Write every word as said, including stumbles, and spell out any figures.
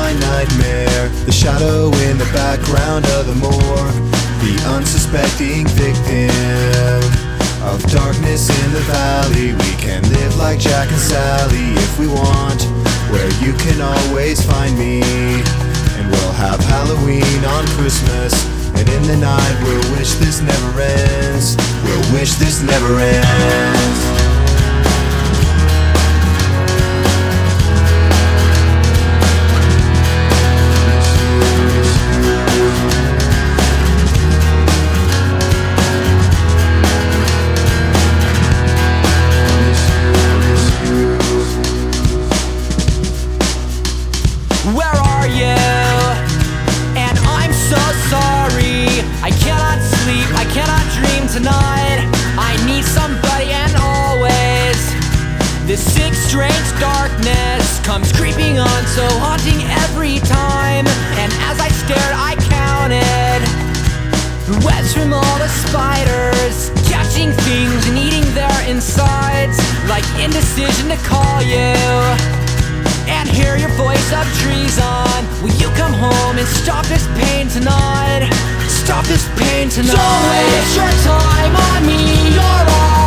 my nightmare, the shadow in the background of the morgue, the unsuspecting victim of darkness in the valley. We can live like Jack and Sally if we want, where you can always find me. And we'll have Halloween on Christmas, and in the night we'll wish this never ends. We'll wish this never ends. Where are you? And I'm so sorry. I cannot sleep, I cannot dream tonight. I need somebody, and always this sick, strange darkness comes creeping on, so haunting every time. And as I stared, I counted webs from all the spiders, catching things and eating their insides, like indecision to call you and hear your voice of treason. Will you come home and stop this pain tonight? Stop this pain tonight. Don't waste your time on me, you're all